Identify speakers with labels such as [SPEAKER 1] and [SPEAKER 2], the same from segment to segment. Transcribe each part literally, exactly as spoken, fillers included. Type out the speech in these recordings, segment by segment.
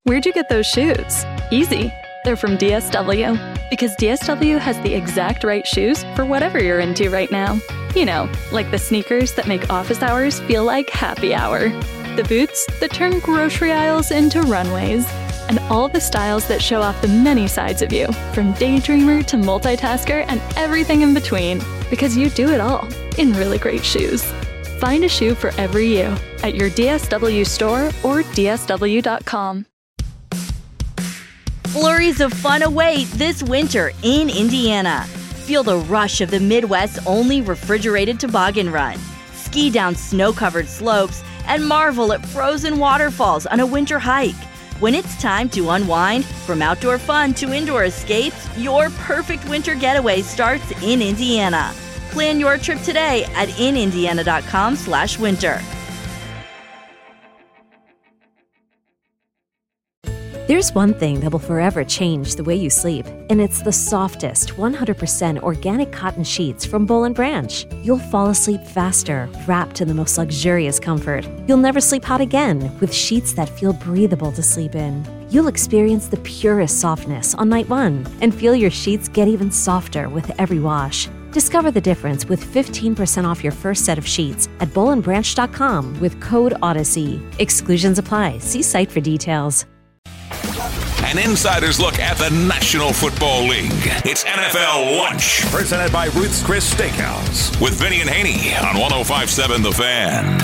[SPEAKER 1] Where'd you get those shoes? Easy. They're from D S W. Because D S W has the exact right shoes for whatever you're into right now. You know, like the sneakers that make office hours feel like happy hour. The boots that turn grocery aisles into runways. And all the styles that show off the many sides of you, from daydreamer to multitasker and everything in between. Because you do it all in really great shoes. Find a shoe for every you at your D S W store or D S W dot com.
[SPEAKER 2] Flurries of fun await this winter in Indiana. Feel the rush of the Midwest's only refrigerated toboggan run. Ski down snow-covered slopes and marvel at frozen waterfalls on a winter hike. When it's time to unwind, from outdoor fun to indoor escapes, your perfect winter getaway starts in Indiana. Plan your trip today at in indiana dot com slash winter.
[SPEAKER 3] There's one thing that will forever change the way you sleep, and it's the softest, one hundred percent organic cotton sheets from Boll and Branch. You'll fall asleep faster, wrapped in the most luxurious comfort. You'll never sleep hot again with sheets that feel breathable to sleep in. You'll experience the purest softness on night one and feel your sheets get even softer with every wash. Discover the difference with fifteen percent off your first set of sheets at boll and branch dot com with code Odyssey. Exclusions apply. See site for details.
[SPEAKER 4] An insider's look at the National Football League. It's N F L Lunch.
[SPEAKER 5] Presented by Ruth's Chris Steakhouse.
[SPEAKER 4] With Vinny and Haney on one oh five point seven The Fan.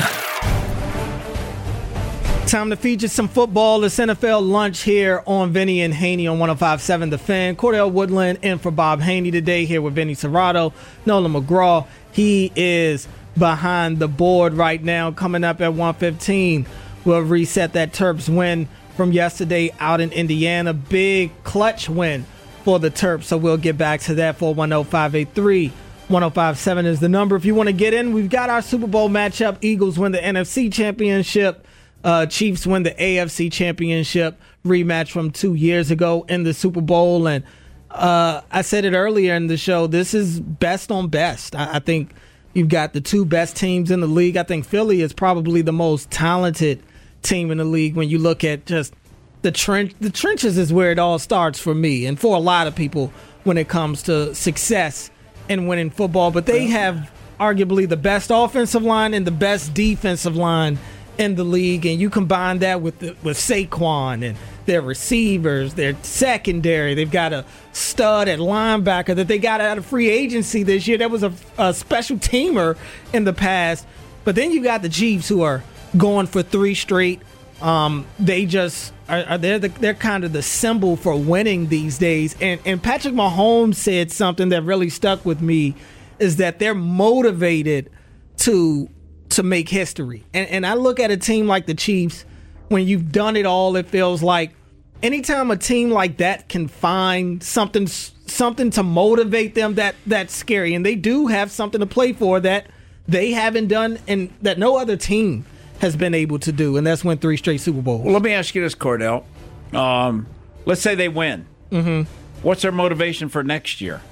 [SPEAKER 6] Time to feature some football. It's N F L Lunch here on Vinny and Haney on one oh five point seven The Fan. Cordell Woodland in for Bob Haney today here with Vinny Serrato. Nolan McGraw, he is behind the board right now, coming up at one fifteen. We'll reset that Terps win from yesterday out in Indiana. Big clutch win for the Terps, so we'll get back to that. four one zero, five eight three, one oh five seven is the number. If you want to get in, we've got our Super Bowl matchup. Eagles win the N F C Championship. Uh, Chiefs win the A F C Championship. Rematch from two years ago in the Super Bowl. And uh, I said it earlier in the show, this is best on best. I, I think you've got the two best teams in the league. I think Philly is probably the most talented team in the league when you look at just the trench. The trenches is where it all starts for me and for a lot of people when it comes to success and winning football. But they have arguably the best offensive line and the best defensive line in the league, and you combine that with the, with Saquon and their receivers, their secondary. They've got a stud at linebacker that they got out of free agency this year. That was a, a special teamer in the past. But then you got the Chiefs, who are going for three straight. Um, they just are, are they're the, they're kind of the symbol for winning these days. And and Patrick Mahomes said something that really stuck with me, is that they're motivated to to make history. And and I look at a team like the Chiefs, when you've done it all, it feels like anytime a team like that can find something something to motivate them, that that's scary. And they do have something to play for that they haven't done and that no other team has been able to do, and that's win three straight Super Bowls.
[SPEAKER 7] Well, let me ask you this, Cordell. Um, let's say they win.
[SPEAKER 6] Mm-hmm.
[SPEAKER 7] What's their motivation for next year?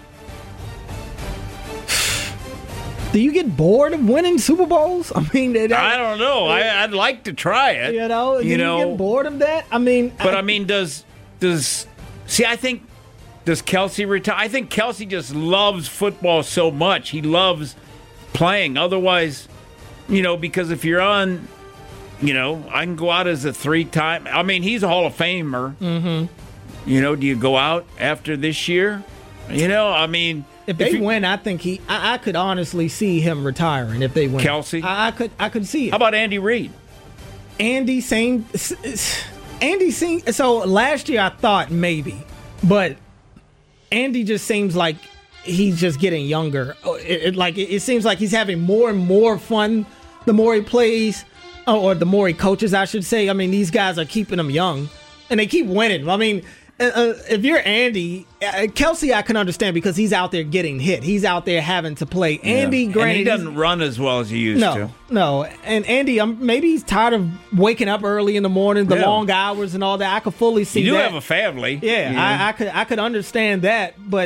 [SPEAKER 6] Do you get bored of winning Super Bowls? I mean, that,
[SPEAKER 7] I don't know. I, I'd like to try it.
[SPEAKER 6] You know, do
[SPEAKER 7] you
[SPEAKER 6] you
[SPEAKER 7] know,
[SPEAKER 6] get bored of that? I mean,
[SPEAKER 7] but
[SPEAKER 6] I,
[SPEAKER 7] I mean, does does see? I think does Kelsey retire? I think Kelsey just loves football so much. He loves playing. Otherwise, you know, because if you're on, you know, I can go out as a three-time. I mean, he's a Hall of Famer.
[SPEAKER 6] Mm-hmm.
[SPEAKER 7] You know, do you go out after this year? You know, I mean,
[SPEAKER 6] if they
[SPEAKER 7] if you,
[SPEAKER 6] win, I think he. I, I could honestly see him retiring if they win.
[SPEAKER 7] Kelsey,
[SPEAKER 6] I, I could. I could see it.
[SPEAKER 7] How about Andy Reid?
[SPEAKER 6] Andy, same. Andy, same. So last year I thought maybe, but Andy just seems like he's just getting younger. It, it, like it, it seems like he's having more and more fun the more he plays, or the more he coaches, I should say. I mean, these guys are keeping him young, and they keep winning. I mean, uh, if you're Andy, uh, Kelsey, I can understand because he's out there getting hit. He's out there having to play. Andy,
[SPEAKER 7] yeah.
[SPEAKER 6] granted,
[SPEAKER 7] and he doesn't run as well as he used
[SPEAKER 6] no,
[SPEAKER 7] to.
[SPEAKER 6] No, and Andy, um, maybe he's tired of waking up early in the morning, the
[SPEAKER 7] yeah.
[SPEAKER 6] long hours and all that. I could fully see
[SPEAKER 7] you do
[SPEAKER 6] that.
[SPEAKER 7] have a family.
[SPEAKER 6] Yeah,
[SPEAKER 7] you know?
[SPEAKER 6] I, I could I could understand that, but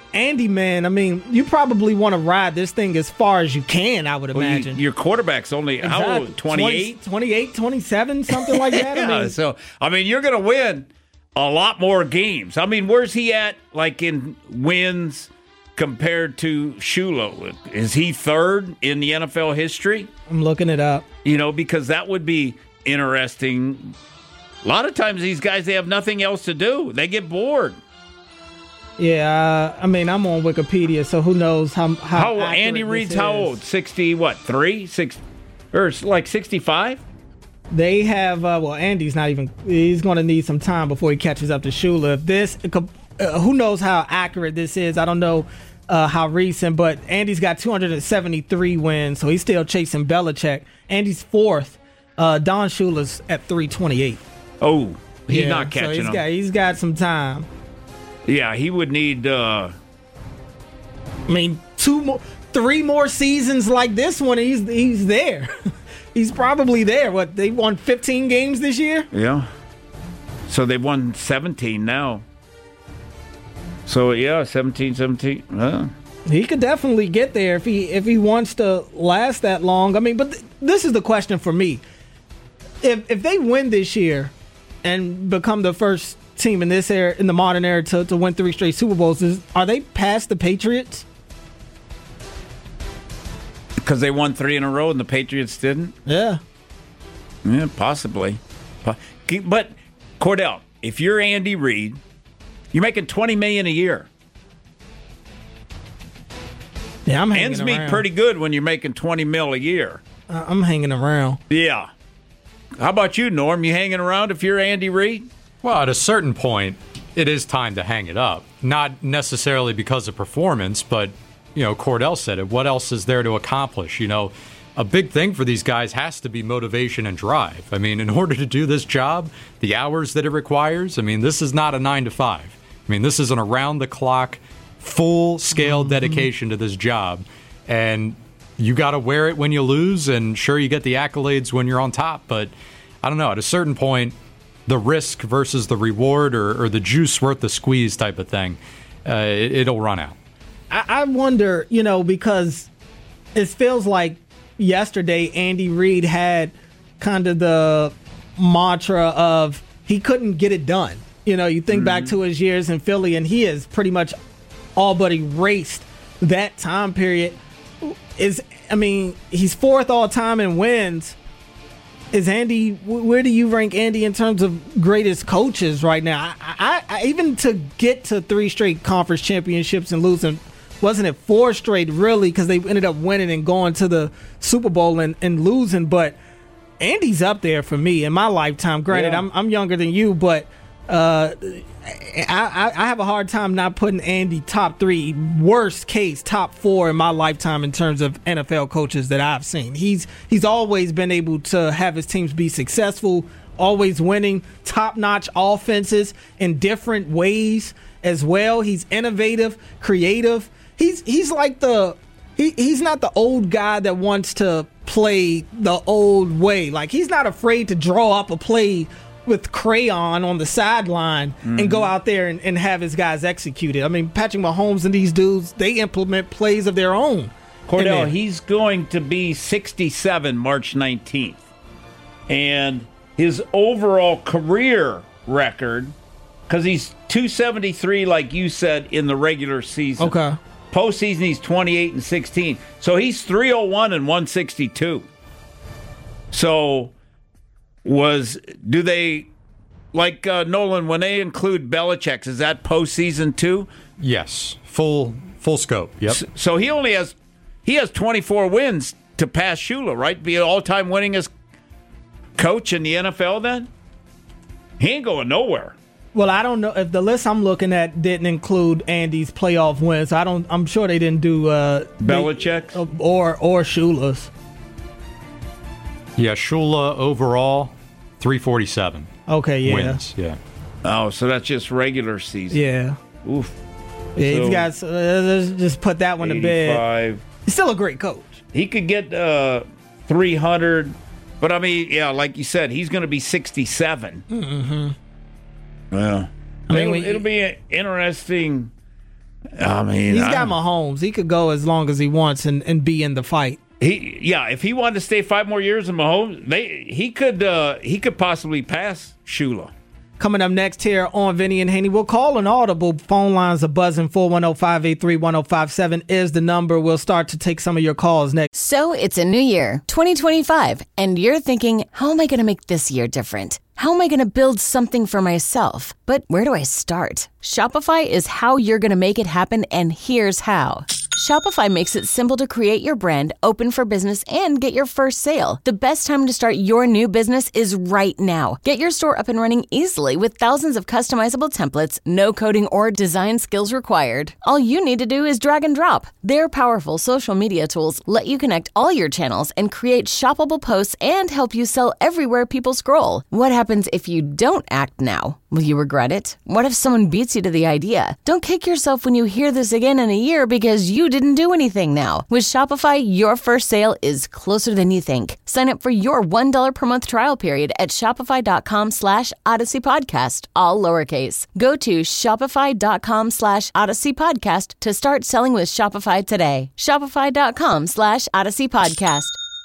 [SPEAKER 6] Andy, man, I mean, you probably want to ride this thing as far as you can, I would
[SPEAKER 7] Well, you-
[SPEAKER 6] imagine.
[SPEAKER 7] your quarterback's only, how
[SPEAKER 6] Exactly.
[SPEAKER 7] old? twenty-eight?
[SPEAKER 6] twenty-eight, twenty-seven, something like that. I
[SPEAKER 7] Yeah,
[SPEAKER 6] mean,
[SPEAKER 7] so, I mean, you're going to win a lot more games. I mean, where's he at, like, in wins compared to Shula? Is he third in the N F L history?
[SPEAKER 6] I'm looking it up.
[SPEAKER 7] You know, because that would be interesting. A lot of times these guys, they have nothing else to do. They get bored.
[SPEAKER 6] Yeah, uh, I mean, I'm on Wikipedia, so who knows how how,
[SPEAKER 7] How
[SPEAKER 6] accurate
[SPEAKER 7] Andy
[SPEAKER 6] this
[SPEAKER 7] Reid's how
[SPEAKER 6] is.
[SPEAKER 7] old? sixty, what, three? Six, or like sixty-five?
[SPEAKER 6] They have, uh, well, Andy's not even, he's going to need some time before he catches up to Shula. If this, uh, who knows how accurate this is? I don't know uh, how recent, but Andy's got two hundred seventy-three wins, so he's still chasing Belichick. Andy's fourth. Uh, Don Shula's at three twenty-eight.
[SPEAKER 7] Oh, he's
[SPEAKER 6] Yeah,
[SPEAKER 7] not catching
[SPEAKER 6] so he's
[SPEAKER 7] him.
[SPEAKER 6] Got, he's got some time.
[SPEAKER 7] Yeah, he would need. Uh,
[SPEAKER 6] I mean, two more, three more seasons like this one, he's he's there. He's probably there. What, they won fifteen games this year?
[SPEAKER 7] yeah. So they've won seventeen now. So yeah, seventeen, seventeen. Huh?
[SPEAKER 6] He could definitely get there if he if he wants to last that long. I mean, but th- this is the question for me. If if they win this year and become the first team in this era, in the modern era, to, to win three straight Super Bowls, is, are they past the Patriots?
[SPEAKER 7] Because they won three in a row and the Patriots didn't?
[SPEAKER 6] Yeah.
[SPEAKER 7] Yeah, possibly. Po- But, Cordell, if you're Andy Reid, you're making twenty million dollars a year.
[SPEAKER 6] Yeah, I'm hanging
[SPEAKER 7] Ends meet
[SPEAKER 6] around.
[SPEAKER 7] pretty good when you're making twenty mil a year.
[SPEAKER 6] Uh, I'm hanging around.
[SPEAKER 7] Yeah. How about you, Norm? You hanging around if you're Andy Reid?
[SPEAKER 8] Well, at a certain point, it is time to hang it up. Not necessarily because of performance, but, you know, Cordell said it. What else is there to accomplish? You know, a big thing for these guys has to be motivation and drive. I mean, in order to do this job, the hours that it requires, I mean, this is not a nine to five. I mean, this is an around-the-clock, full-scale mm-hmm. dedication to this job. And you got to wear it when you lose, and sure, you get the accolades when you're on top. But I don't know, at a certain point, the risk versus the reward, or, or the juice worth the squeeze type of thing, uh, it, it'll run out.
[SPEAKER 6] I, I wonder, you know, because it feels like yesterday Andy Reid had kind of the mantra of he couldn't get it done. You know, you think mm-hmm. back to his years in Philly, and he has pretty much all but erased that time period. Is I mean, he's fourth all time in wins. Is Andy? Where do you rank Andy in terms of greatest coaches right now? I, I, I even to get to three straight conference championships and losing, wasn't it four straight really? Because they ended up winning and going to the Super Bowl and, and losing. But Andy's up there for me in my lifetime. Granted, yeah. I'm I'm younger than you, but uh, I, I I have a hard time not putting Andy top three, worst case top four in my lifetime in terms of N F L coaches that I've seen. He's he's always been able to have his teams be successful, always winning, top-notch offenses in different ways as well. He's innovative, creative. He's he's like the he, he's not the old guy that wants to play the old way. Like, he's not afraid to draw up a play with crayon on the sideline mm-hmm. and go out there and, and have his guys execute it. I mean, Patrick Mahomes and these dudes, they implement plays of their own.
[SPEAKER 7] Cordell, he's going to be sixty-seven March nineteenth. And his overall career record, because he's two seventy-three, like you said, in the regular season.
[SPEAKER 6] Okay.
[SPEAKER 7] Postseason, he's twenty-eight and sixteen. So he's three oh one and one sixty-two. So was, do they, like uh, Nolan, when they include Belichick, is that postseason too?
[SPEAKER 8] Yes. Full full scope. Yep.
[SPEAKER 7] So, so he only has, he has twenty-four wins to pass Shula, right? Be an all-time winningest coach in the N F L then? He ain't going nowhere.
[SPEAKER 6] Well, I don't know if the list I'm looking at didn't include Andy's playoff wins. I don't. I'm sure they didn't do uh,
[SPEAKER 7] Belichick's
[SPEAKER 6] they, or or Shula's.
[SPEAKER 8] Yeah, Shula overall three forty-seven.
[SPEAKER 6] Okay, yeah,
[SPEAKER 8] wins. Yeah.
[SPEAKER 7] Oh, so that's just regular season.
[SPEAKER 6] Yeah.
[SPEAKER 7] Oof.
[SPEAKER 6] Yeah,
[SPEAKER 7] so
[SPEAKER 6] he's got. Uh, let's just put that one to bed. He's still a great coach.
[SPEAKER 7] He could get uh, three hundred, but I mean, yeah, like you said, he's going to be sixty-seven.
[SPEAKER 6] Mm-hmm.
[SPEAKER 7] Well,
[SPEAKER 6] I mean,
[SPEAKER 7] it'll,
[SPEAKER 6] we,
[SPEAKER 7] it'll be interesting. I mean,
[SPEAKER 6] he's
[SPEAKER 7] I,
[SPEAKER 6] got Mahomes. He could go as long as he wants and, and be in the fight.
[SPEAKER 7] He, yeah, if he wanted to stay five more years in Mahomes, they he could uh, he could possibly pass Shula.
[SPEAKER 6] Coming up next here on Vinny and Haney, we'll call an audible. Phone lines are buzzing. four one zero, five eight three, one zero five seven is the number. We'll start to take some of your calls next.
[SPEAKER 9] So it's a new year, twenty twenty-five, and you're thinking, how am I going to make this year different? How am I going to build something for myself? But where do I start? Shopify is how you're going to make it happen, and here's how. Shopify makes it simple to create your brand, open for business, and get your first sale. The best time to start your new business is right now. Get your store up and running easily with thousands of customizable templates, no coding or design skills required. All you need to do is drag and drop. Their powerful social media tools let you connect all your channels and create shoppable posts and help you sell everywhere people scroll. What happens if you don't act now? Will you regret it? What if someone beats you to the idea? Don't kick yourself when you hear this again in a year because you didn't do anything now. With Shopify, your first sale is closer than you think. Sign up for your one dollar per month trial period at shopify.com slash Odyssey Podcast, all lowercase. Go to shopify.com slash Odyssey Podcast to start selling with Shopify today. Shopify.com slash Odyssey Podcast.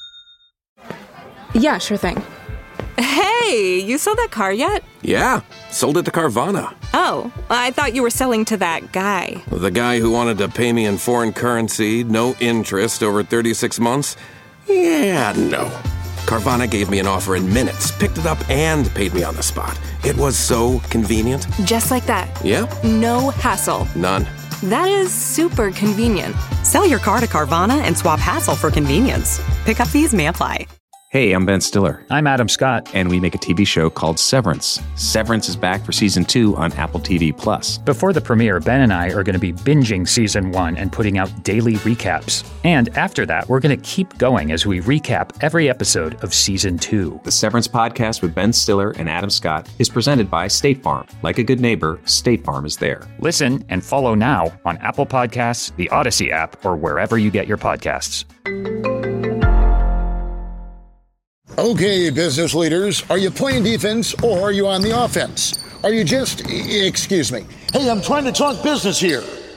[SPEAKER 10] Yeah, sure thing. Hey, you sold that car yet?
[SPEAKER 11] Yeah, sold it to Carvana.
[SPEAKER 10] Oh, I thought you were selling to that guy.
[SPEAKER 11] The guy who wanted to pay me in foreign currency, no interest, over thirty-six months? Yeah, no. Carvana gave me an offer in minutes, picked it up, and paid me on the spot. It was so convenient.
[SPEAKER 10] Just like that?
[SPEAKER 11] Yeah.
[SPEAKER 10] No hassle.
[SPEAKER 11] None.
[SPEAKER 10] That is super convenient. Sell your car to Carvana and swap hassle for convenience. Pickup fees may apply.
[SPEAKER 12] Hey, I'm Ben Stiller. I'm Adam Scott. And we make a T V show called Severance. Severance is back for season two on Apple T V Plus.
[SPEAKER 13] Before the premiere, Ben and I are going to be binging season one and putting out daily recaps. And after that, we're going to keep going as we recap every episode of season two.
[SPEAKER 12] The Severance podcast with Ben Stiller and Adam Scott is presented by State Farm. Like a good neighbor, State Farm is there.
[SPEAKER 13] Listen and follow now on Apple Podcasts, the Odyssey app, or wherever you get your podcasts.
[SPEAKER 14] Okay, business leaders, are you playing defense or are you on the offense? Are you just, excuse me, hey, I'm trying to talk business here.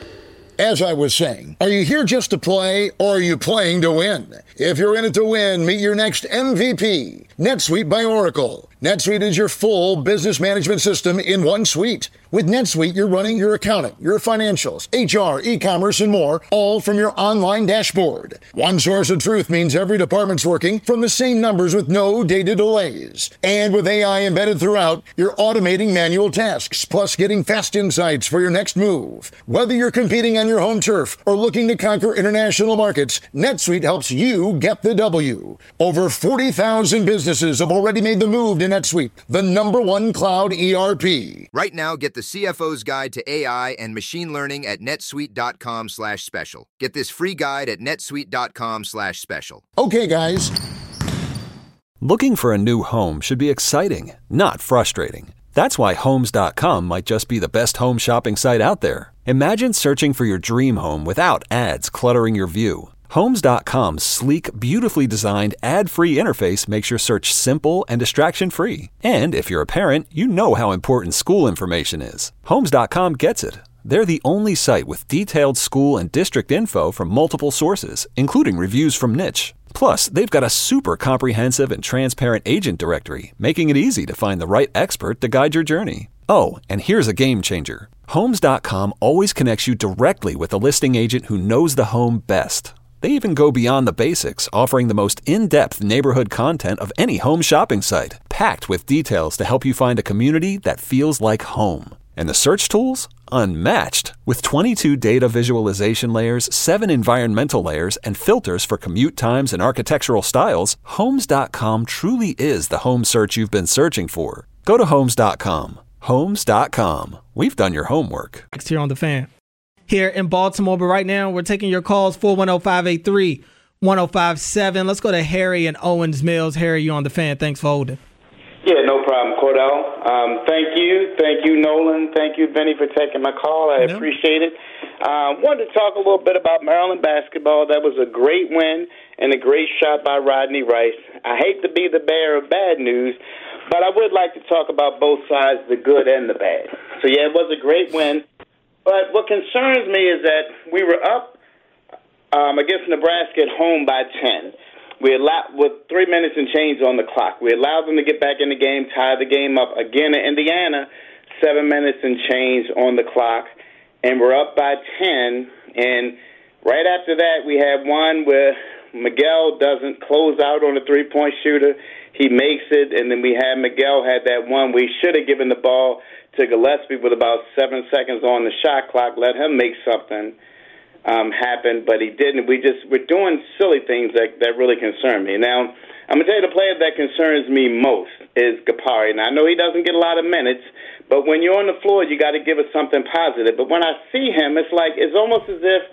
[SPEAKER 14] As I was saying, are you here just to play or are you playing to win? If you're in it to win, meet your next M V P, NetSuite by Oracle. NetSuite is your full business management system in one suite. With NetSuite, you're running your accounting, your financials, H R, e-commerce, and more, all from your online dashboard. One source of truth means every department's working from the same numbers with no data delays. And with A I embedded throughout, you're automating manual tasks, plus getting fast insights for your next move. Whether you're competing on your home turf or looking to conquer international markets, NetSuite helps you get the W. Over forty thousand businesses have already made the move to NetSuite, the number one cloud E R P.
[SPEAKER 15] Right now, get the C F O's Guide to A I and Machine Learning at netsuite.com slash special. Get this free guide at netsuite.com slash special.
[SPEAKER 14] Okay, guys.
[SPEAKER 16] Looking for a new home should be exciting, not frustrating. That's why Homes dot com might just be the best home shopping site out there. Imagine searching for your dream home without ads cluttering your view. Homes dot com's sleek, beautifully designed, ad-free interface makes your search simple and distraction-free. And if you're a parent, you know how important school information is. Homes dot com gets it. They're the only site with detailed school and district info from multiple sources, including reviews from Niche. Plus, they've got a super comprehensive and transparent agent directory, making it easy to find the right expert to guide your journey. Oh, and here's a game changer. Homes dot com always connects you directly with a listing agent who knows the home best. They even go beyond the basics, offering the most in-depth neighborhood content of any home shopping site, packed with details to help you find a community that feels like home. And the search tools? Unmatched. With twenty-two data visualization layers, seven environmental layers, and filters for commute times and architectural styles, Homes dot com truly is the home search you've been searching for. Go to Homes dot com. Homes dot com. We've done your homework.
[SPEAKER 6] Next here on The Fan. Here in Baltimore, but right now we're taking your calls, four one zero, five eight three, one zero five seven. Let's go to Harry and Owens Mills. Harry, you on The Fan. Thanks for holding.
[SPEAKER 17] Yeah, no problem, Cordell. Um, thank you. Thank you, Nolan. Thank you, Benny, for taking my call. I no. appreciate it. I uh, wanted to talk a little bit about Maryland basketball. That was a great win and a great shot by Rodney Rice. I hate to be the bearer of bad news, but I would like to talk about both sides, the good and the bad. So, yeah, it was a great win. But what concerns me is that we were up um, against Nebraska at home by ten. We allowed, with three minutes and change on the clock. We allowed them to get back in the game, tie the game up again in Indiana, seven minutes and change on the clock, and we're up by ten. And right after that, we had one where Miguel doesn't close out on a three-point shooter. He makes it, and then we had Miguel had that one. We should have given the ball to Gillespie with about seven seconds on the shot clock, let him make something um, happen, but he didn't. We just, we're doing silly things that, that really concern me. Now, I'm going to tell you the player that concerns me most is Gapari. Now, I know he doesn't get a lot of minutes, but when you're on the floor, you got to give us something positive. But when I see him, it's like, it's almost as if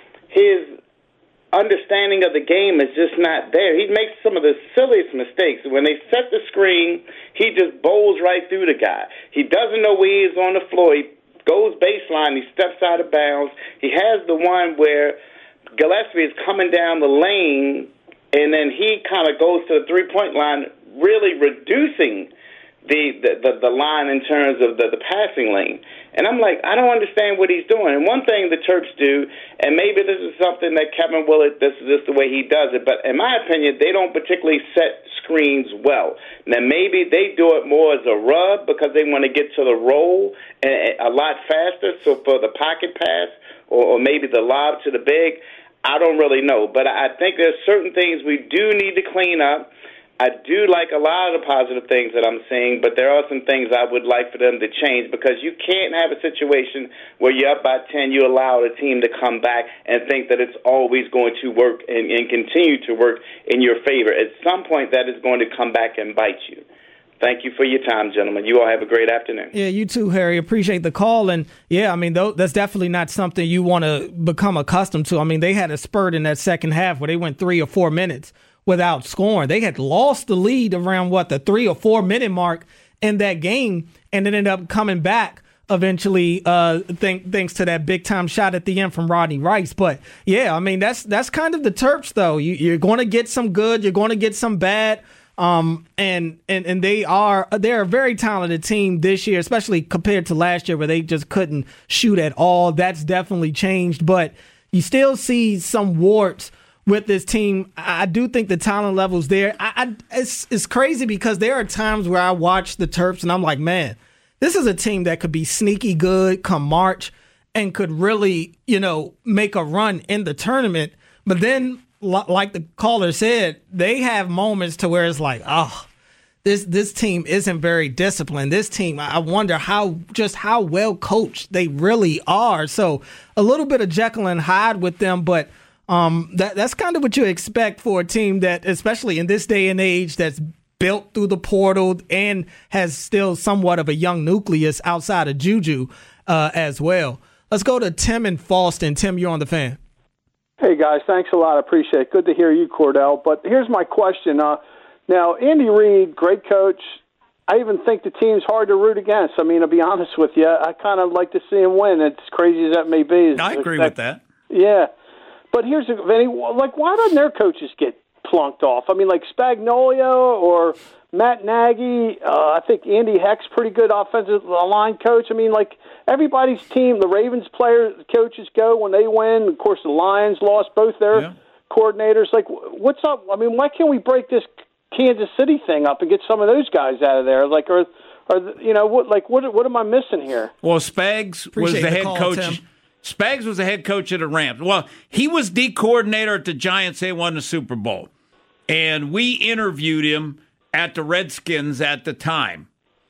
[SPEAKER 17] his understanding of the game is just not there. He makes some of the silliest mistakes. When they set the screen, he just bowls right through the guy. He doesn't know where he is on the floor. He goes baseline. He steps out of bounds. He has the one where Gillespie is coming down the lane, and then he kind of goes to the three-point line, really reducing the, the, the, the line in terms of the, the passing lane. And I'm like, I don't understand what he's doing. And one thing the Terps do, and maybe this is something that Kevin Willett, this is just the way he does it, but in my opinion, they don't particularly set screens well. Now, maybe they do it more as a rub because they want to get to the roll a lot faster, so for the pocket pass or, or maybe the lob to the big, I don't really know. But I think there's certain things we do need to clean up. I do like a lot of the positive things that I'm seeing, but there are some things I would like for them to change because you can't have a situation where you're up by ten, you allow the team to come back and think that it's always going to work and, and continue to work in your favor. At some point, that is going to come back and bite you. Thank you for your time, gentlemen. You all have a great afternoon.
[SPEAKER 6] Yeah, you too, Harry. Appreciate the call. And, yeah, I mean, th- that's definitely not something you want to become accustomed to. I mean, they had a spurt in that second half where they went three or four minutes without scoring. They had lost the lead around, what, the three or four minute mark in that game and ended up coming back eventually uh, th- thanks to that big-time shot at the end from Rodney Rice. But, yeah, I mean, that's that's kind of the Terps, though. You, you're going to get some good. You're going to get some bad. Um, and, and, and they are they're a very talented team this year, especially compared to last year where they just couldn't shoot at all. That's definitely changed. But you still see some warts with this team. I do think the talent level's there. I, I, it's, it's crazy because there are times where I watch the Terps and I'm like, man, this is a team that could be sneaky good come March and could really, you know, make a run in the tournament. But then, like the caller said, they have moments to where it's like, oh, this this team isn't very disciplined. This team, I wonder how just how well coached they really are. So a little bit of Jekyll and Hyde with them, but um, that that's kind of what you expect for a team that, especially in this day and age, that's built through the portal and has still somewhat of a young nucleus outside of Juju uh, as well. Let's go to Tim in Falston. Tim, you're on the Fan.
[SPEAKER 18] Hey, guys, thanks a lot. I appreciate it. Good to hear you, Cordell. But here's my question. Uh, now, Andy Reid, great coach. I even think the team's hard to root against. I mean, to be honest with you, I kind of like to see him win, as crazy as that may be.
[SPEAKER 7] I agree with that.
[SPEAKER 18] Yeah. But here's, a, Vinny, like, why don't their coaches get plunked off? I mean, like Spagnuolo or Matt Nagy, uh, I think Andy Heck's pretty good offensive line coach. I mean, like, everybody's team, the Ravens players, coaches go when they win. Of course, the Lions lost both their yeah. coordinators. Like, what's up? I mean, why can't we break this Kansas City thing up and get some of those guys out of there? Like, or, or you know, what? Like, what? What am I missing here?
[SPEAKER 7] Well, Spags
[SPEAKER 6] Appreciate
[SPEAKER 7] was the, the head
[SPEAKER 6] call,
[SPEAKER 7] coach.
[SPEAKER 6] Tim.
[SPEAKER 7] Spags was the head coach of the Rams. Well, he was the coordinator at the Giants. They won the Super Bowl, and we interviewed him at the Redskins at the time,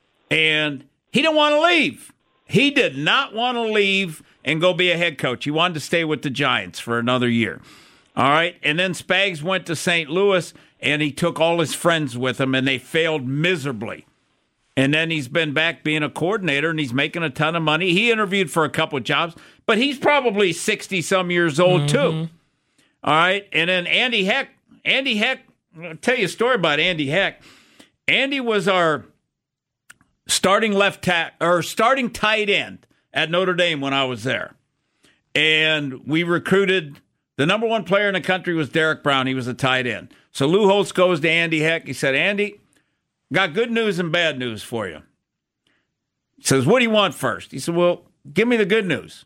[SPEAKER 7] and he didn't want to leave. He did not want to leave and go be a head coach. He wanted to stay with the Giants for another year. All right, and then Spags went to Saint Louis, and he took all his friends with him, and they failed miserably. And then he's been back being a coordinator, and he's making a ton of money. He interviewed for a couple of jobs, but he's probably sixty-some years old, mm-hmm. too. All right, and then Andy Heck. Andy Heck, I'll tell you a story about Andy Heck. Andy was our starting left tack or starting tight end at Notre Dame when I was there. And we recruited, the number one player in the country was Derek Brown. He was a tight end. So Lou Holtz goes to Andy Heck. He said, Andy, got good news and bad news for you. He says, what do you want first? He said, well, give me the good news.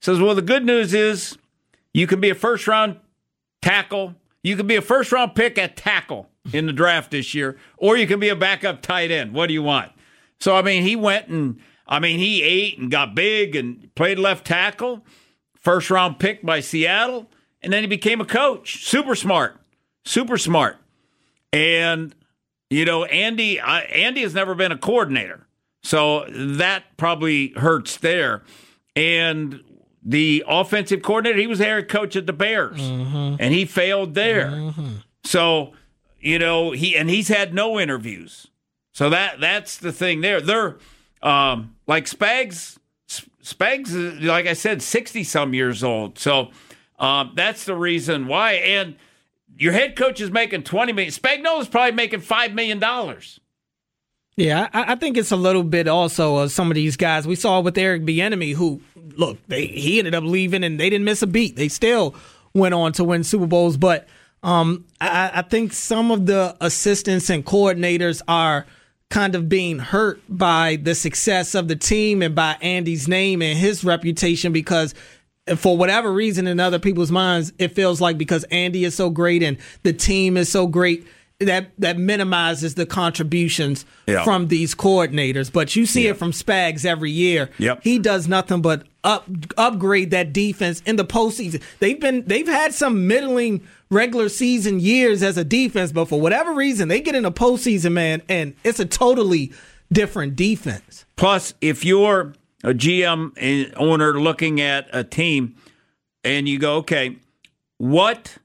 [SPEAKER 7] Says, well, the good news is you can be a first-round tackle. You can be a first-round pick at tackle in the draft this year, or you can be a backup tight end. What do you want? So, I mean, he went and, I mean, he ate and got big and played left tackle, first-round pick by Seattle, and then he became a coach. Super smart. Super smart. And, you know, Andy, uh, Andy has never been a coordinator, so that probably hurts there. And the offensive coordinator, he was the head coach at the Bears, mm-hmm. and he failed there. Mm-hmm. So, you know, he and he's had no interviews. So that that's the thing there. They're um, like Spags. Spags, like I said, sixty-some years old. So um, that's the reason why. And your head coach is making twenty million dollars. Spagnuolo's probably making five million dollars.
[SPEAKER 6] Yeah, I, I think it's a little bit also of some of these guys. We saw with Eric Bieniemy, who, look, they, he ended up leaving and they didn't miss a beat. They still went on to win Super Bowls. But um, I, I think some of the assistants and coordinators are kind of being hurt by the success of the team and by Andy's name and his reputation, because for whatever reason in other people's minds, it feels like because Andy is so great and the team is so great, that that minimizes the contributions yeah. from these coordinators. But you see yeah. it from Spags every year.
[SPEAKER 7] Yep.
[SPEAKER 6] He does nothing but up upgrade that defense in the postseason. They've been they've had some middling regular season years as a defense, but for whatever reason, they get in the postseason, man, and it's a totally different defense.
[SPEAKER 7] Plus, if you're a G M and owner looking at a team and you go, okay, what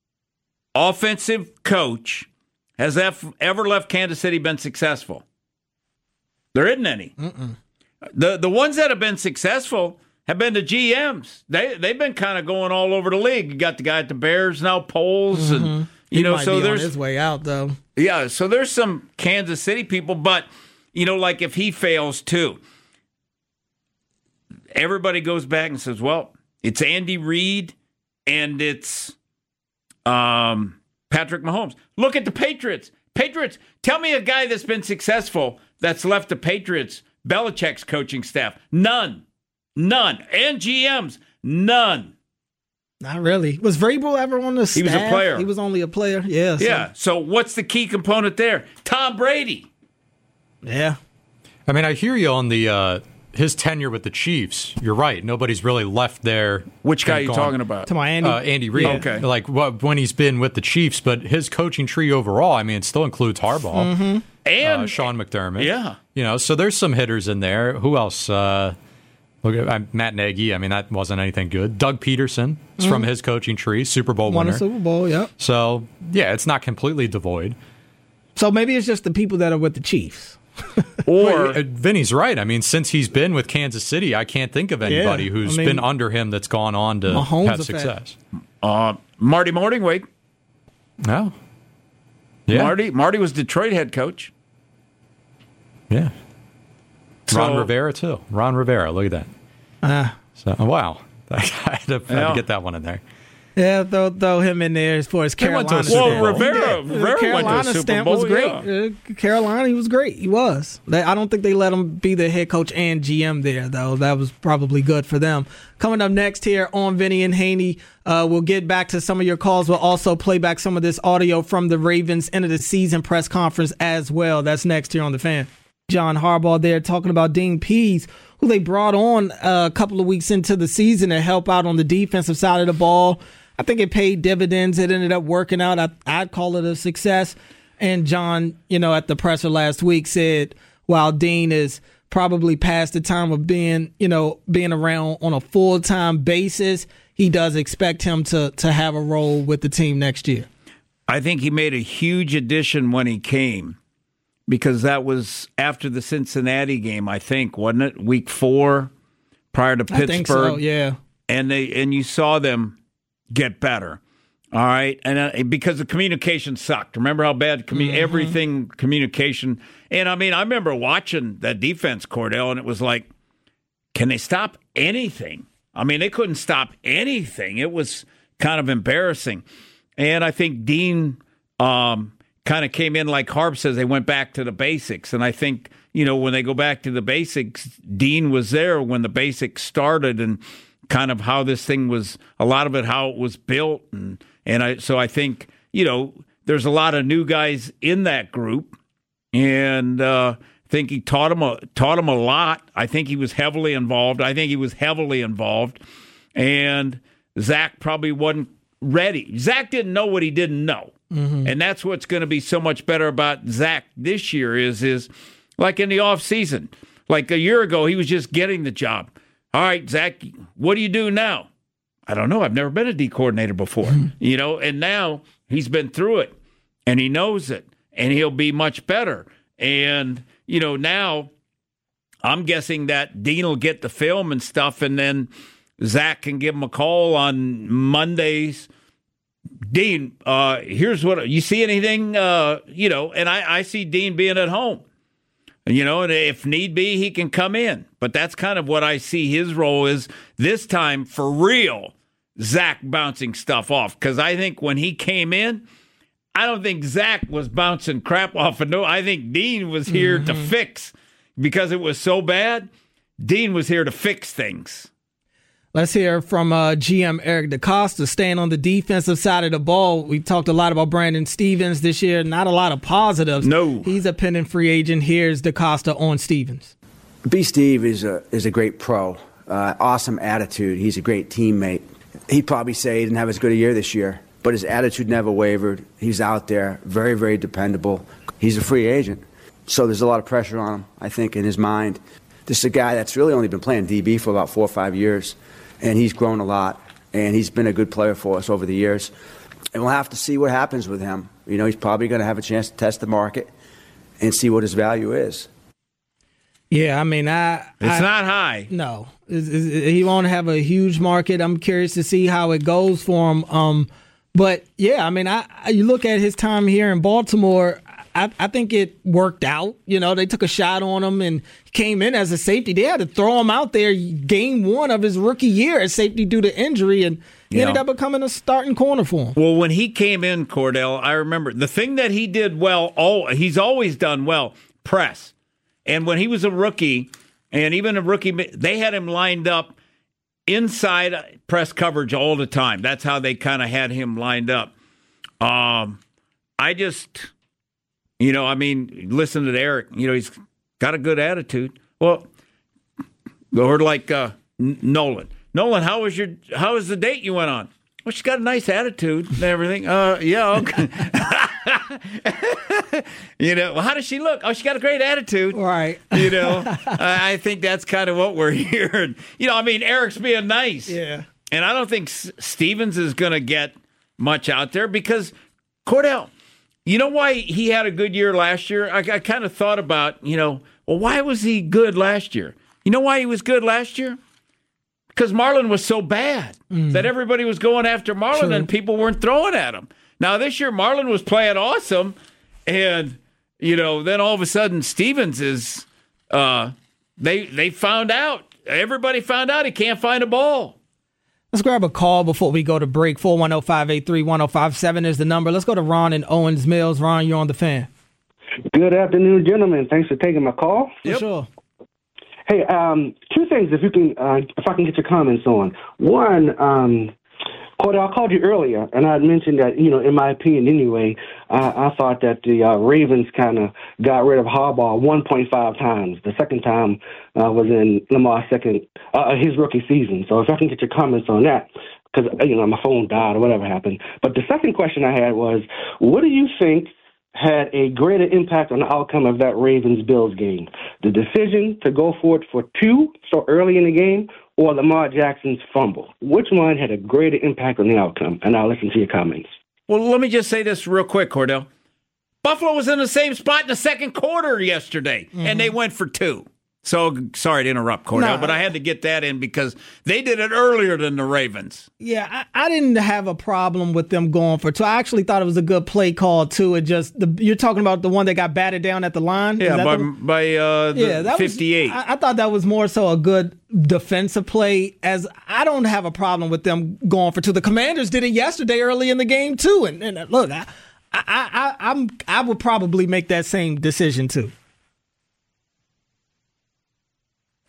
[SPEAKER 7] offensive coach has ever left Kansas City been successful? There isn't any. Mm-mm. The the ones that have been successful have been the G Ms. They they've been kind of going all over the league. You got the guy at the Bears now, Poles, mm-hmm. and you
[SPEAKER 6] he
[SPEAKER 7] know,
[SPEAKER 6] might
[SPEAKER 7] so
[SPEAKER 6] be
[SPEAKER 7] there's
[SPEAKER 6] on his way out though.
[SPEAKER 7] Yeah, so there's some Kansas City people, but you know, like if he fails too, everybody goes back and says, "Well, it's Andy Reid and it's um." Patrick Mahomes. Look at the Patriots. Patriots, tell me a guy that's been successful that's left the Patriots, Belichick's coaching staff. None. None. And G Ms. None.
[SPEAKER 6] Not really. Was Vrabel ever on the staff?
[SPEAKER 7] He was a player.
[SPEAKER 6] He was only a player. Yeah. So.
[SPEAKER 7] Yeah. So what's the key component there? Tom Brady.
[SPEAKER 6] Yeah.
[SPEAKER 8] I mean, I hear you on the uh, his tenure with the Chiefs. You're right. Nobody's really left there.
[SPEAKER 7] Which guy are you talking about?
[SPEAKER 6] To my Andy.
[SPEAKER 8] Uh, Andy Reid.
[SPEAKER 7] Yeah. Okay.
[SPEAKER 8] Like what, when he's been with the Chiefs, but his coaching tree overall, I mean, it still includes Harbaugh
[SPEAKER 7] mm-hmm. and
[SPEAKER 8] uh, Sean McDermott.
[SPEAKER 7] Yeah.
[SPEAKER 8] You know, so there's some hitters in there. Who else? Uh, look at uh, Matt Nagy. I mean, that wasn't anything good. Doug Peterson is mm-hmm. from his coaching tree, Super Bowl
[SPEAKER 6] Won
[SPEAKER 8] winner.
[SPEAKER 6] Won a Super Bowl, yeah.
[SPEAKER 8] So, yeah, it's not completely devoid.
[SPEAKER 6] So maybe it's just the people that are with the Chiefs.
[SPEAKER 8] Or well, Vinny's right. I mean, since he's been with Kansas City, I can't think of anybody
[SPEAKER 6] yeah,
[SPEAKER 8] who's
[SPEAKER 6] I mean,
[SPEAKER 8] been under him that's gone on to
[SPEAKER 6] Mahomes
[SPEAKER 8] have success.
[SPEAKER 7] Uh, Marty Morningwig.
[SPEAKER 8] No. Yeah.
[SPEAKER 7] Marty Marty was Detroit head coach.
[SPEAKER 8] Yeah.
[SPEAKER 7] So,
[SPEAKER 8] Ron Rivera, too. Ron Rivera, look at that.
[SPEAKER 6] Uh,
[SPEAKER 8] so, wow. I had to, yeah. had to get that one in there.
[SPEAKER 6] Yeah, throw, throw him in there as far as Carolina.
[SPEAKER 7] Well, Rivera, Rivera
[SPEAKER 6] Carolina
[SPEAKER 7] went to Super
[SPEAKER 6] stamp
[SPEAKER 7] Bowl,
[SPEAKER 6] was great.
[SPEAKER 7] Yeah.
[SPEAKER 6] Uh, Carolina, he was great. He was. They, I don't think they let him be the head coach and G M there, though. That was probably good for them. Coming up next here on Vinny and Haney, uh, we'll get back to some of your calls. We'll also play back some of this audio from the Ravens end of the season press conference as well. That's next here on The Fan. John Harbaugh there talking about Dean Pease, who they brought on a couple of weeks into the season to help out on the defensive side of the ball. I think it paid dividends. It ended up working out. I, I'd call it a success. And John, you know, at the presser last week said, while Dean is probably past the time of being, you know, being around on a full-time basis, he does expect him to to have a role with the team next year.
[SPEAKER 7] I think he made a huge addition when he came, because that was after the Cincinnati game, I think, wasn't it? Week four, prior to Pittsburgh.
[SPEAKER 6] I think so, yeah.
[SPEAKER 7] And they and you saw them get better, all right? And uh, because the communication sucked. Remember how bad commu- mm-hmm. everything communication. And, I mean, I remember watching that defense, Cordell, and it was like, can they stop anything? I mean, they couldn't stop anything. It was kind of embarrassing. And I think Dean um, kind of came in, like Harb says, they went back to the basics. And I think, you know, when they go back to the basics, Dean was there when the basics started and kind of how this thing was, a lot of it, how it was built. And, and I, so I think, you know, there's a lot of new guys in that group. And uh, I think he taught him, a, taught him a lot. I think he was heavily involved. I think he was heavily involved. And Zach probably wasn't ready. Zach didn't know what he didn't know. Mm-hmm. And that's what's going to be so much better about Zach this year is, is like in the offseason. Like a year ago, he was just getting the job. All right, Zach, what do you do now? I don't know. I've never been a D coordinator before. You know, and now he's been through it, and he knows it, and he'll be much better. And, you know, now I'm guessing that Dean will get the film and stuff, and then Zach can give him a call on Mondays. Dean, uh, here's what, you see anything, uh, you know, and I, I see Dean being at home. You know, and if need be, he can come in. But that's kind of what I see his role is this time for real, Zach bouncing stuff off. Because I think when he came in, I don't think Zach was bouncing crap off of no. I think Dean was here mm-hmm. to fix because it was so bad. Dean was here to fix things.
[SPEAKER 6] Let's hear from uh, G M Eric DeCosta, staying on the defensive side of the ball. We talked a lot about Brandon Stevens this year. Not a lot of positives.
[SPEAKER 7] No.
[SPEAKER 6] He's a pending free agent. Here's DeCosta on Stevens.
[SPEAKER 19] B. Steve is a, is a great pro. Uh, awesome attitude. He's a great teammate. He'd probably say he didn't have as good a year this year, but his attitude never wavered. He's out there, very, very dependable. He's a free agent. So there's a lot of pressure on him, I think, in his mind. This is a guy that's really only been playing D B for about four or five years. And he's grown a lot, and he's been a good player for us over the years. And we'll have to see what happens with him. You know, he's probably going to have a chance to test the market and see what his value is.
[SPEAKER 6] Yeah, I mean, I...
[SPEAKER 7] It's
[SPEAKER 6] I,
[SPEAKER 7] not high.
[SPEAKER 6] No. It's, it's, he won't have a huge market. I'm curious to see how it goes for him. Um, but, yeah, I mean, I, I you look at his time here in Baltimore... I, I think it worked out. You know, they took a shot on him and came in as a safety. They had to throw him out there game one of his rookie year as safety due to injury, and he yeah. ended up becoming a starting corner for him.
[SPEAKER 7] Well, when he came in, Cordell, I remember the thing that he did well, oh, he's always done well, press. And when he was a rookie, and even a rookie, they had him lined up inside press coverage all the time. That's how they kind of had him lined up. Um, I just... You know, I mean, listen to Eric. You know, he's got a good attitude. Well, or like uh, Nolan. Nolan, how was your? How was the date you went on? Well, she's got a nice attitude and everything. Uh, yeah, okay. You know, well, how does she look? Oh, she got a great attitude.
[SPEAKER 6] Right.
[SPEAKER 7] You know, I think that's kind of what we're hearing. You know, I mean, Eric's being nice.
[SPEAKER 6] Yeah.
[SPEAKER 7] And I don't think S- Stevens is going to get much out there because Cordell. You know why he had a good year last year? I, I kind of thought about, you know, well, why was he good last year? You know why he was good last year? Because Marlon was so bad mm. that everybody was going after Marlon True. And people weren't throwing at him. Now, this year, Marlon was playing awesome. And, you know, then all of a sudden, Stevens is, uh, they, they found out. Everybody found out he can't find a ball.
[SPEAKER 6] Let's grab a call before we go to break. four one zero, five eight three, one zero five seven is the number. Let's go to Ron in Owens Mills. Ron, you're on the Fan.
[SPEAKER 20] Good afternoon, gentlemen. Thanks for taking my call.
[SPEAKER 6] For yep. sure.
[SPEAKER 20] Hey, um, two things if you can, uh, if I can get your comments on. One, um, Cordell, I called you earlier, and I had mentioned that, you know, in my opinion anyway, I, I thought that the uh, Ravens kind of got rid of Harbaugh one point five times. The second time uh, was in Lamar's second, uh, his rookie season. So if I can get your comments on that, because, you know, my phone died or whatever happened. But the second question I had was, what do you think had a greater impact on the outcome of that Ravens-Bills game? The decision to go for it for two so early in the game, or Lamar Jackson's fumble? Which one had a greater impact on the outcome? And I'll listen to your comments.
[SPEAKER 7] Well, let me just say this real quick, Cordell. Buffalo was in the same spot in the second quarter yesterday, mm-hmm. and they went for two. So, sorry to interrupt, Cordell, no, but I had to get that in because they did it earlier than the Ravens.
[SPEAKER 6] Yeah, I, I didn't have a problem with them going for two. I actually thought it was a good play call, too. It just the, you're talking about the one that got batted down at the line?
[SPEAKER 7] Yeah, by,
[SPEAKER 6] the,
[SPEAKER 7] by uh, the
[SPEAKER 6] yeah, that
[SPEAKER 7] fifty-eight.
[SPEAKER 6] Was, I, I thought that was more so a good defensive play, as I don't have a problem with them going for two. The Commanders did it yesterday early in the game, too. And, and look, I, I, I, I'm, I would probably make that same decision, too.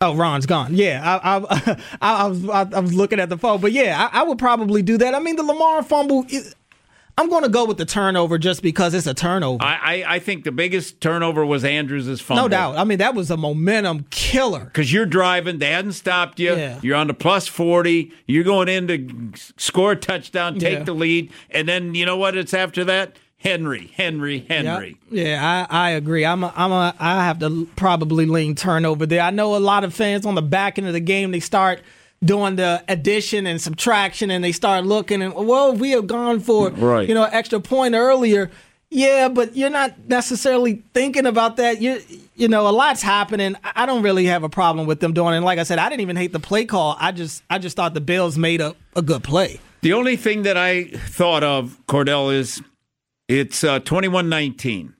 [SPEAKER 6] Oh, Ron's gone. Yeah, I, I, I, I was I, I was looking at the phone, but yeah, I, I would probably do that. I mean, the Lamar fumble. I'm going to go with the turnover just because it's a turnover.
[SPEAKER 7] I, I, I think the biggest turnover was Andrews' fumble.
[SPEAKER 6] No doubt. I mean, that was a momentum killer.
[SPEAKER 7] Because you're driving, they hadn't stopped you.
[SPEAKER 6] Yeah.
[SPEAKER 7] You're on the plus forty. You're going in to score a touchdown, take
[SPEAKER 6] Yeah.
[SPEAKER 7] the lead, and then you know what? It's after that. Henry, Henry, Henry.
[SPEAKER 6] Yep. Yeah, I, I agree. I'm a, I'm a, I have to probably lean turnover there. I know a lot of fans on the back end of the game, they start doing the addition and subtraction, and they start looking and, well, we have gone for,
[SPEAKER 7] right.
[SPEAKER 6] you know, an extra point earlier. Yeah, but you're not necessarily thinking about that. You you know, a lot's happening. I don't really have a problem with them doing it. And like I said, I didn't even hate the play call. I just I just thought the Bills made a, a good play.
[SPEAKER 7] The only thing that I thought of, Cordell, is it's uh, twenty-one nineteen.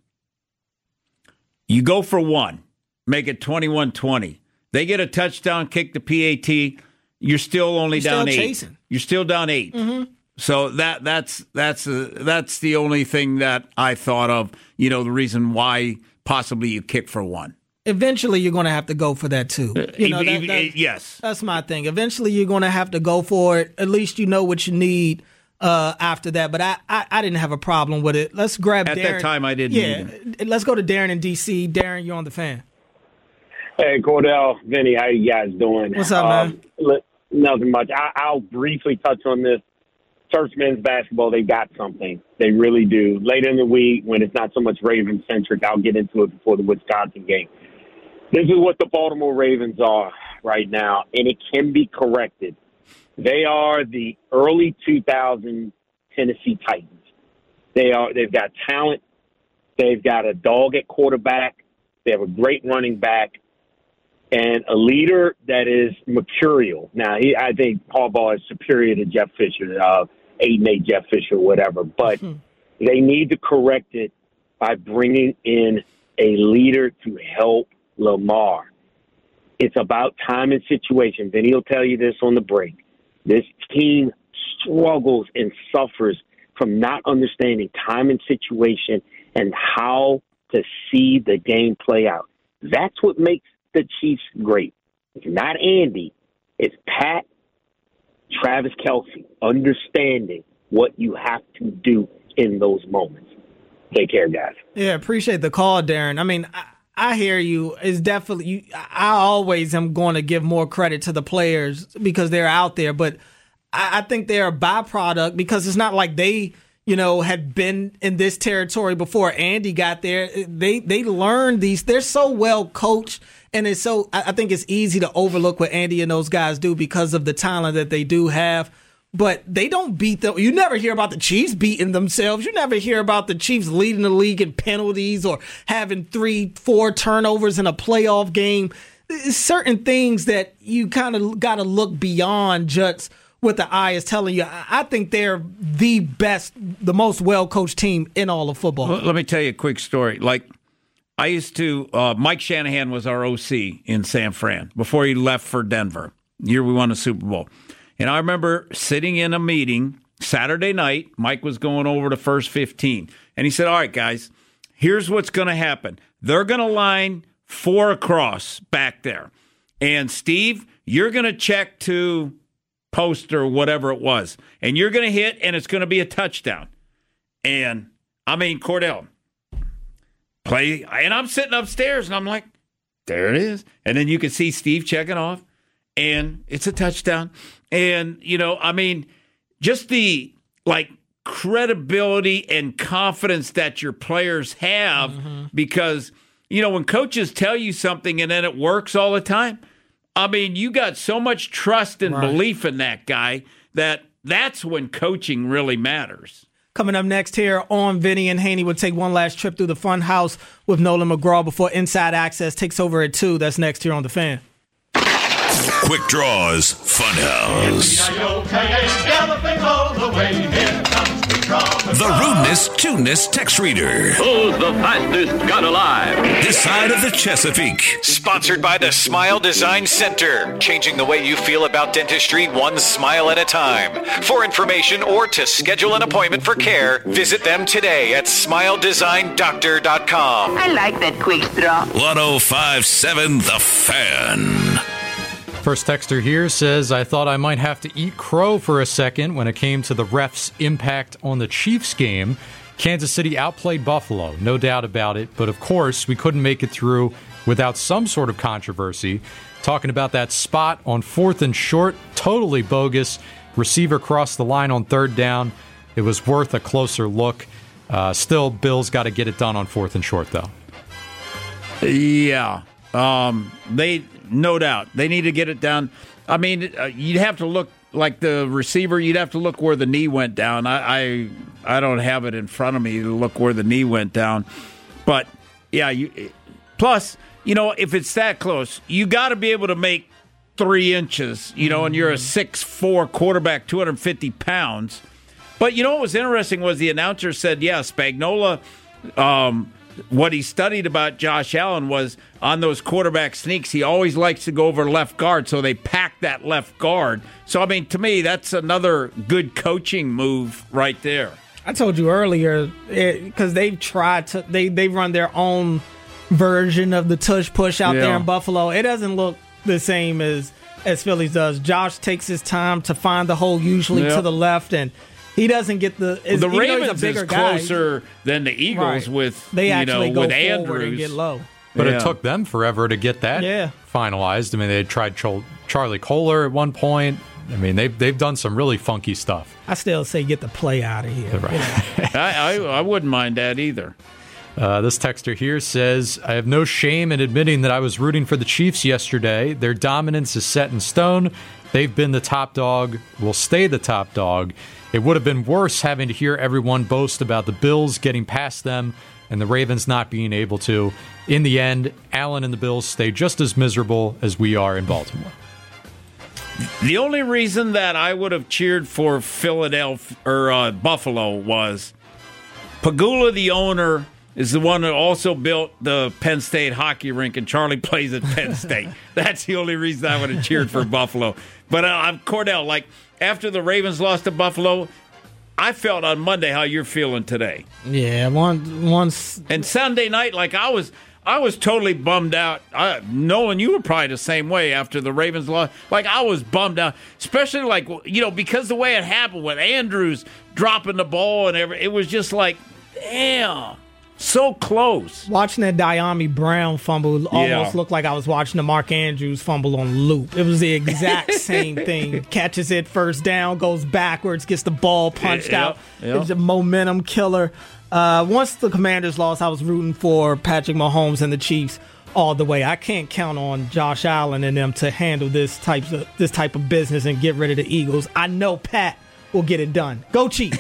[SPEAKER 7] You go for one, make it twenty-one twenty. They get a touchdown, kick the P A T. You're still only
[SPEAKER 6] You're
[SPEAKER 7] down
[SPEAKER 6] still
[SPEAKER 7] eight.
[SPEAKER 6] chasing.
[SPEAKER 7] You're still down eight.
[SPEAKER 6] Mm-hmm.
[SPEAKER 7] So that that's that's uh, that's the only thing that I thought of. You know, the reason why possibly you kick for one.
[SPEAKER 6] Eventually, you're going to have to go for that too. You know,
[SPEAKER 7] Even-
[SPEAKER 6] that- that-
[SPEAKER 7] even- yes.
[SPEAKER 6] That's my thing. Eventually, you're going to have to go for it. At least you know what you need uh, after that. But I, I, I didn't have a problem with it. Let's grab
[SPEAKER 7] At
[SPEAKER 6] Darren.
[SPEAKER 7] that time, I didn't
[SPEAKER 6] Yeah,
[SPEAKER 7] either.
[SPEAKER 6] let's go to Darren in D C. Darren, you're on the fan.
[SPEAKER 21] Hey, Cordell, Vinny, how you guys doing?
[SPEAKER 6] What's up, man?
[SPEAKER 21] li- nothing much. I, I'll briefly touch on this. Church men's basketball, they got something. They really do. Later in the week, when it's not so much Ravens-centric, I'll get into it before the Wisconsin game. This is what the Baltimore Ravens are right now, and it can be corrected. They are the early two thousand Tennessee Titans. They are. They've got talent. They've got a dog at quarterback. They have a great running back and a leader that is mercurial. Now, he, I think Harbaugh is superior to Jeff Fisher, uh, eight and eight Jeff Fisher, whatever. But they need to correct it by bringing in a leader to help Lamar. It's about time and situation. Vinny will tell you this on the break. This team struggles and suffers from not understanding time and situation and how to see the game play out. That's what makes the Chiefs great. It's not Andy. It's Pat, Travis Kelce, understanding what you have to do in those moments. Take care, guys.
[SPEAKER 6] Yeah, appreciate the call, Darren. I mean, I, I hear you. It's definitely, you, I always am going to give more credit to the players because they're out there, but I, I think they're a byproduct because it's not like they, you know, had been in this territory before Andy got there. They they learned these. They're so well coached, and it's so. I, I think it's easy to overlook what Andy and those guys do because of the talent that they do have. But they don't beat them. You never hear about the Chiefs beating themselves. You never hear about the Chiefs leading the league in penalties or having three, four turnovers in a playoff game. It's certain things that you kind of got to look beyond just what the eye is telling you. I think they're the best, the most well-coached team in all of football.
[SPEAKER 7] Well, let me tell you a quick story. Like, I used to, uh, Mike Shanahan was our O C in San Fran before he left for Denver. The year we won the Super Bowl. And I remember sitting in a meeting Saturday night. Mike was going over the first fifteen. And he said, all right, guys, here's what's going to happen. They're going to line four across back there. And, Steve, you're going to check to post or whatever it was, and you're going to hit, and it's going to be a touchdown. And, I mean, Cordell, play, and I'm sitting upstairs, and I'm like, there it is. And then you can see Steve checking off, and it's a touchdown. And, you know, I mean, just the, like, credibility and confidence that your players have mm-hmm. because, you know, when coaches tell you something and then it works all the time, I mean, you got so much trust and right. belief in that guy that that's when coaching really matters.
[SPEAKER 6] Coming up next here on Vinny and Haney, we'll take one last trip through the fun house with Nolan McGraw before Inside Access takes over at two. That's next here on The Fan.
[SPEAKER 4] Quick Draws Funhouse. The rudeness, tuneness text reader.
[SPEAKER 22] Who's the fastest gun alive?
[SPEAKER 4] This side of the Chesapeake.
[SPEAKER 23] Sponsored by the Smile Design Center. Changing the way you feel about dentistry one smile at a time. For information or to schedule an appointment for care, visit them today at smile design doctor dot com.
[SPEAKER 22] I like that quick draw.
[SPEAKER 4] one oh five point seven The Fan.
[SPEAKER 8] First texter here says, I thought I might have to eat crow for a second when it came to the refs' impact on the Chiefs game. Kansas City outplayed Buffalo, no doubt about it. But of course, we couldn't make it through without some sort of controversy. Talking about that spot on fourth and short, totally bogus. Receiver crossed the line on third down. It was worth a closer look. Uh, still, Bills got to get it done on fourth and short, though.
[SPEAKER 7] Yeah. Um, they, no doubt, they need to get it down. I mean, uh, you'd have to look like the receiver. You'd have to look where the knee went down. I, I, I don't have it in front of me to look where the knee went down. But yeah, you. Plus, you know, if it's that close, you got to be able to make three inches. You know, and you're a six foot four quarterback, two hundred fifty pounds. But you know what was interesting was the announcer said, yeah, Spagnuolo. Um, What he studied about Josh Allen was on those quarterback sneaks, he always likes to go over left guard, so they pack that left guard. So, I mean, to me, that's another good coaching move right there.
[SPEAKER 6] I told you earlier, because they've tried to, they, they run their own version of the tush push out
[SPEAKER 7] Yeah.
[SPEAKER 6] there in Buffalo. It doesn't look the same as, as Phillies does. Josh takes his time to find the hole, usually
[SPEAKER 7] Yeah.
[SPEAKER 6] to the left, and he doesn't get the.
[SPEAKER 7] Well, the
[SPEAKER 6] even though he's a
[SPEAKER 7] Ravens
[SPEAKER 6] bigger
[SPEAKER 7] is
[SPEAKER 6] guy,
[SPEAKER 7] closer than the Eagles
[SPEAKER 6] Right.
[SPEAKER 7] with,
[SPEAKER 6] They
[SPEAKER 7] you
[SPEAKER 6] actually
[SPEAKER 7] know,
[SPEAKER 6] go
[SPEAKER 7] with
[SPEAKER 6] forward
[SPEAKER 7] Andrews.
[SPEAKER 6] and get low.
[SPEAKER 8] But
[SPEAKER 7] Yeah.
[SPEAKER 8] it took them forever to get that
[SPEAKER 6] Yeah.
[SPEAKER 8] finalized. I mean, they tried Chol- Charlie Kohler at one point. I mean, they've, they've done some really funky stuff.
[SPEAKER 6] I still say get the play out of here.
[SPEAKER 7] I, I, I wouldn't mind that either.
[SPEAKER 8] Uh, this texter here says, I have no shame in admitting that I was rooting for the Chiefs yesterday. Their dominance is set in stone. They've been the top dog, will stay the top dog. It would have been worse having to hear everyone boast about the Bills getting past them and the Ravens not being able to. In the end, Allen and the Bills stay just as miserable as we are in Baltimore.
[SPEAKER 7] The only reason that I would have cheered for Philadelphia or uh, Buffalo was Pagula, the owner, is the one that also built the Penn State hockey rink, and Charlie plays at Penn State. That's the only reason I would have cheered for Buffalo. But uh, I'm Cordell, like, after the Ravens lost to Buffalo, I felt on Monday how you're feeling today.
[SPEAKER 6] Yeah, one once
[SPEAKER 7] and Sunday night, like I was, I was totally bummed out. I, Nolan, you were probably the same way after the Ravens lost. Like I was bummed out, especially like you know because the way it happened with Andrews dropping the ball and every, it was just like, damn. So close.
[SPEAKER 6] Watching that Diami Brown fumble almost
[SPEAKER 7] Yeah.
[SPEAKER 6] looked like I was watching the Mark Andrews fumble on loop. It was the exact same thing. Catches it first down, goes backwards, gets the ball punched
[SPEAKER 7] Yeah,
[SPEAKER 6] out.
[SPEAKER 7] yeah.
[SPEAKER 6] It's a momentum killer. Uh, once the Commanders lost, I was rooting for Patrick Mahomes and the Chiefs all the way. I can't count on Josh Allen and them to handle this type of this type of business and get rid of the Eagles. I know Pat will get it done. Go Chiefs.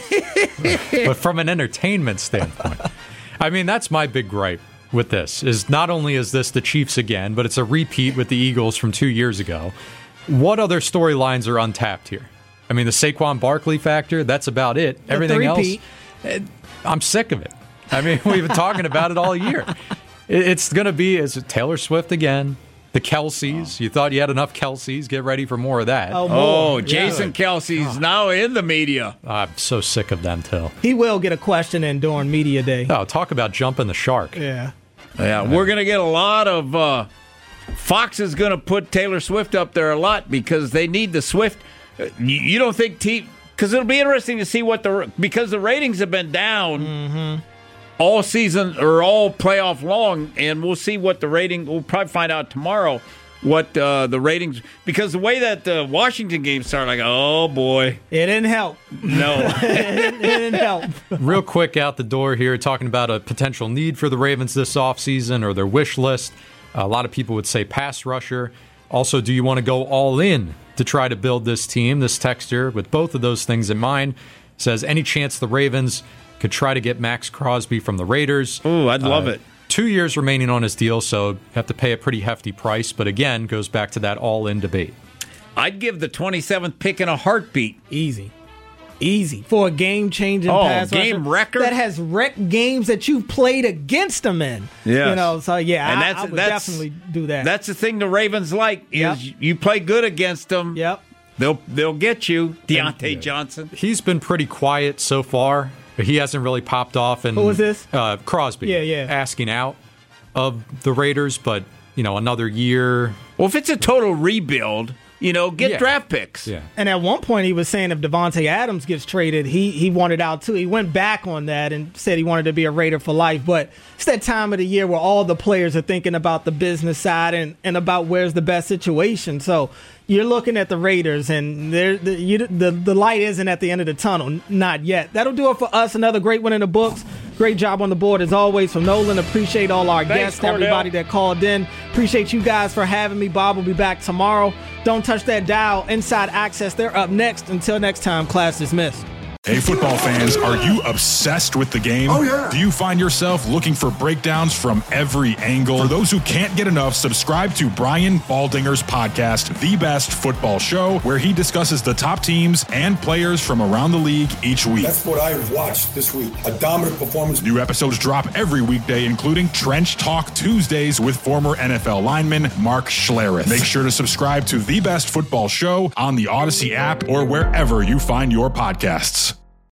[SPEAKER 8] But from an entertainment standpoint, I mean, that's my big gripe with this, is not only is this the Chiefs again, but it's a repeat with the Eagles from two years ago. What other storylines are untapped here? I mean, the Saquon Barkley factor, that's about it.
[SPEAKER 6] The
[SPEAKER 8] Everything else,
[SPEAKER 6] three-peat.
[SPEAKER 8] eh, I'm sick of it. I mean, we've been talking about it all year. It- It's going to be is it Taylor Swift again, the Kelseys. You thought you had enough Kelseys. Get ready for more of that.
[SPEAKER 6] Oh,
[SPEAKER 7] Oh,
[SPEAKER 6] more.
[SPEAKER 7] Jason
[SPEAKER 6] Yeah.
[SPEAKER 7] Kelsey's now in the media.
[SPEAKER 8] I'm so sick of them, too.
[SPEAKER 6] He will get a question in during media day.
[SPEAKER 8] Oh, talk about jumping the shark.
[SPEAKER 6] Yeah.
[SPEAKER 7] Yeah, we're going to get a lot of. Uh, Fox is going to put Taylor Swift up there a lot because they need the Swift. Uh, You, you don't think T? Because it'll be interesting to see what the because the ratings have been down
[SPEAKER 6] Mm-hmm.
[SPEAKER 7] all season or all playoff long, and we'll see what the rating. We'll probably find out tomorrow what uh, the ratings because the way that the Washington game started, like oh boy,
[SPEAKER 6] It didn't help.
[SPEAKER 7] no.
[SPEAKER 6] it, didn't, it didn't help.
[SPEAKER 8] Real quick out the door here, talking about a potential need for the Ravens this offseason or their wish list. A lot of people would say pass rusher. Also, do you want to go all in to try to build this team? This texter, with both of those things in mind, says any chance the Ravens could try to get Max Crosby from the Raiders.
[SPEAKER 7] Ooh, I'd love
[SPEAKER 8] Uh,
[SPEAKER 7] it.
[SPEAKER 8] Two years remaining on his deal, so have to pay a pretty hefty price. But again, goes back to that all-in debate.
[SPEAKER 7] I'd give the twenty-seventh pick in a heartbeat.
[SPEAKER 6] Easy. Easy. For a game-changing
[SPEAKER 7] Oh,
[SPEAKER 6] pass
[SPEAKER 7] game
[SPEAKER 6] rusher
[SPEAKER 7] wrecker?
[SPEAKER 6] that has wrecked games that you've played against them in.
[SPEAKER 7] Yes.
[SPEAKER 6] You know, so yeah,
[SPEAKER 7] And
[SPEAKER 6] I,
[SPEAKER 7] that's-
[SPEAKER 6] I would
[SPEAKER 7] that's-
[SPEAKER 6] definitely do that.
[SPEAKER 7] That's the thing the Ravens like is
[SPEAKER 6] Yep.
[SPEAKER 7] you play good against them.
[SPEAKER 6] Yep.
[SPEAKER 7] They'll they'll get you, Deontay Johnson.
[SPEAKER 8] He's been pretty quiet so far. He hasn't really popped off. And
[SPEAKER 6] Who was this?
[SPEAKER 8] Uh, Crosby.
[SPEAKER 6] Yeah, yeah.
[SPEAKER 8] Asking out of the Raiders, but you know, another year.
[SPEAKER 7] Well, if it's a total rebuild, you know, get
[SPEAKER 8] Yeah.
[SPEAKER 7] draft picks.
[SPEAKER 8] Yeah.
[SPEAKER 6] And at one point, he was saying if Devontae Adams gets traded, he he wanted out too. He went back on that and said he wanted to be a Raider for life. But it's that time of the year where all the players are thinking about the business side and, and about where's the best situation. So you're looking at the Raiders, and the, you, the the light isn't at the end of the tunnel, not yet. That'll do it for us. Another great one in the books. Great job on the board as always from Nolan. Appreciate all our
[SPEAKER 7] Thanks,
[SPEAKER 6] guests,
[SPEAKER 7] Cordell.
[SPEAKER 6] everybody that called in. Appreciate you guys for having me. Bob will be back tomorrow. Don't touch that dial. Inside Access, they're up next. Until next time, class dismissed.
[SPEAKER 1] Hey, football fans, are you obsessed with the game?
[SPEAKER 14] Oh, yeah.
[SPEAKER 1] Do you find yourself looking for breakdowns from every angle? For those who can't get enough, subscribe to Brian Baldinger's podcast, The Best Football Show, where he discusses the top teams and players from around the league each week.
[SPEAKER 2] That's what I watched this week. A dominant performance.
[SPEAKER 1] New episodes drop every weekday, including Trench Talk Tuesdays with former N F L lineman Mark Schlereth. Make sure to subscribe to The Best Football Show on the Odyssey app or wherever you find your podcasts.